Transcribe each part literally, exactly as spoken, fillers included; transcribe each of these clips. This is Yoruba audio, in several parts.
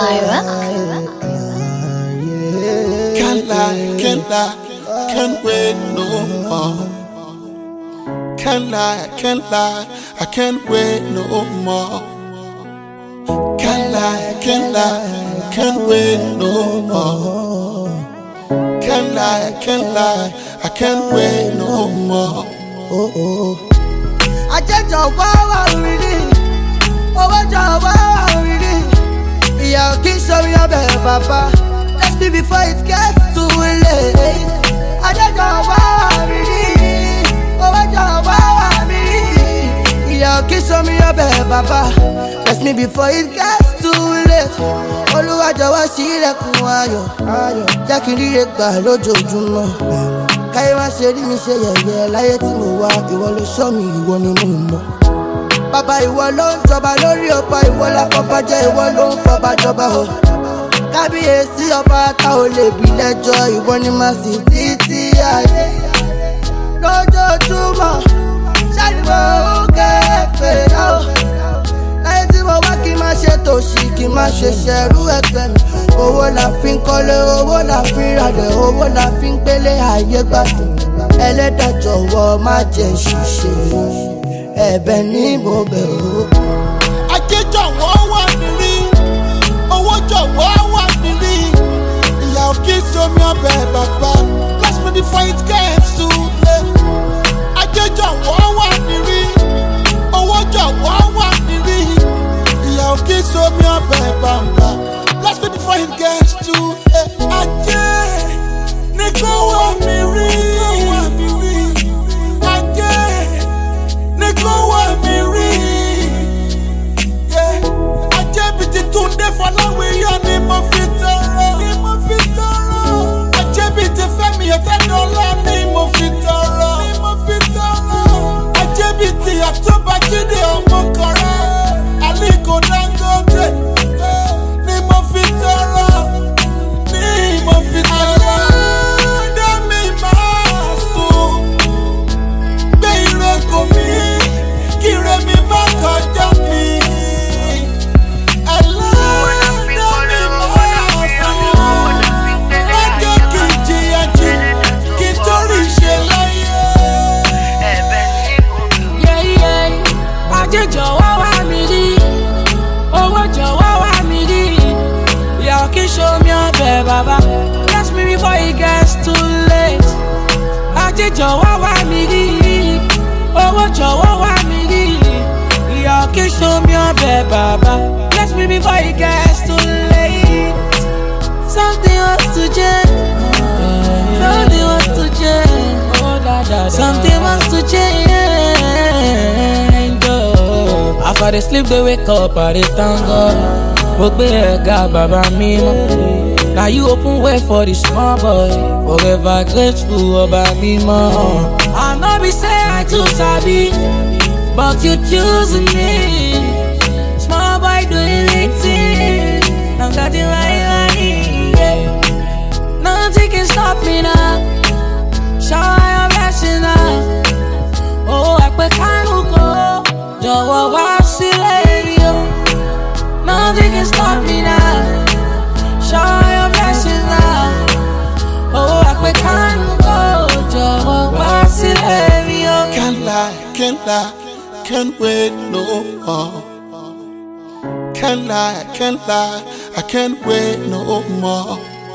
Can't lie, can't lie, can't wait no more. Can't lie, can't lie, I can't wait no more. Can't lie, can't lie, can't wait no more. Can't lie, can't lie, I can't wait no more. Oh oh. I just don't want to read it. Oh, I just want to read it. Yeah, keep showing your bed, Papa. Let's be before it gets too late. I just don't want to read it. Oh, I just want to read it. Yeah, keep showing your bed, Papa. Let's me before it gets too late. Olúwa jọ̀wọ́ ṣílẹ̀kùn ayọ̀, jẹ́ kí n ríre gbà lójoojúmọ́. Káyé wá ṣe rí mi ṣe yẹ̀yẹ́ láyé tí mo wá, ìwọ ló ṣọ́ mi, ìwọ ni mo mọ̀. Bàbá ìwọ ló ń jọba lórí ọba, ìwọ láfọba jẹ́, ìwọ ló ń fọba jọba o. Kábíyèsí ọba tá ò lè bí lẹ́jọ́, ìwọ ni màá sì títí ayé. Lójoojúmọ́ ṣàlùmọ́ ó kéèpé náà. Láyé tí mo wá kí n má ṣe tòṣì, kí n má ṣe ṣẹ̀rú ẹgbẹ́ mi. Owó la fi ń kọ́lé, owó la fi ń ralẹ̀, owó la fi ń gbélé ayé gbádùn. Ẹlẹ́dàá jọ̀wọ́ má jẹ́ ṣìṣe, ẹ̀bẹ̀ ni mo bẹ̀ o. Ajé jọ̀wọ́ wà nílí, owó jọ̀wọ́ wà nílí. Ìyá ò kí sómi ọbẹ̀ bàbá, bless me before it gets too late. Ajé jọ̀wọ́ wà nílí, owó jọ̀wọ́ wà nílí. Ìyá ò kí sómi ọbẹ̀ bàbá, bless me before it gets too late. Ajé ní kó wà mí rí. Ajé ní kó wà mí rí. Ajé bí ti Túndé Fọláwíyọ ni mo fi tọrọ. Ajé bí ti Fẹ́mi Ọ̀tẹ́dọ́lá ni mo fi tọrọ. Ajé bí ti Àtúbà Jídé Ọmọkọrẹ, Aliko Dangote ni mo fi tọrọ. Ni mo fi tọrọ. Dá mi máa sùn, gbé ire kò mí, kí ire mi má kọjá mi. Ajé jọ̀wọ́ wá mi rí, owó jọ̀wọ́ wá mi rí. Ìyá ò kí show me ọbẹ̀ bàbá, bless me before it gets too late. Ajé jọ̀wọ́ wá mi rí, owó jọ̀wọ́ wá mi rí. Ìyá ò kí show me ọbẹ̀ bàbá, bless me before it gets too late. Something wants to change, something wants to change, something wants to change. After they sleep, they wake up, I they thank God. Ogbe ega baba mimo. Now you open way for the small boy. Forever grateful oba mimo. I know be say I too sabi, but you choosing me. Small boy doing big things, I'm getting right money. Yeah. Nothing can stop me now. Shower your blessing now. Oh, I put can't go. Jọ̀wọ́ wá sílẹ̀ rí o. Nothing can stop me now. Show your blessings now. Oh, àpè kánú kò. Jọ̀wọ́ wá sílẹ̀ rí o. Can't lie, can't lie, can't wait no more. Can't lie, can't lie, I can't wait no more.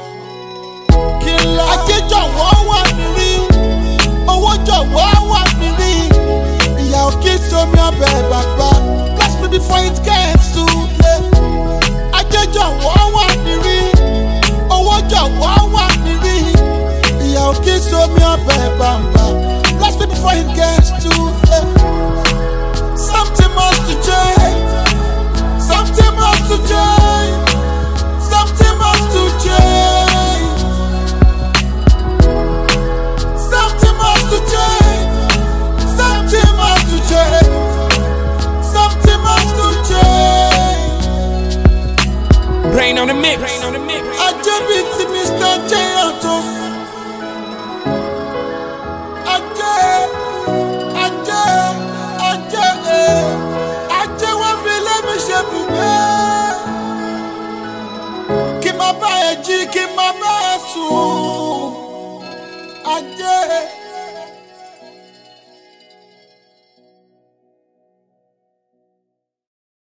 Ajé jọ̀wọ́ wà nílí, owó jọ̀wọ́ wà nílí. Ìyá ò kí sómi ọbẹ̀ bàbá, bless me before it gets too late. Ajé jọ̀wọ́ wà nílí, owó jọ̀wọ́ wà nílí. Ìyá ò kí sómi ọbẹ̀ bàbá, bless me before it gets too late. Something must to change, something must to change, something must to change, something must to change, something must to change, something must to change. Brain on the mix. Ajé bí ti Mister J Auto. Ajé, Ajé, Ajé, Ajé wọ́n fi lé mi ṣe bùgbé. lè jí kí n má bẹ́ẹ̀ sùn. Ajé.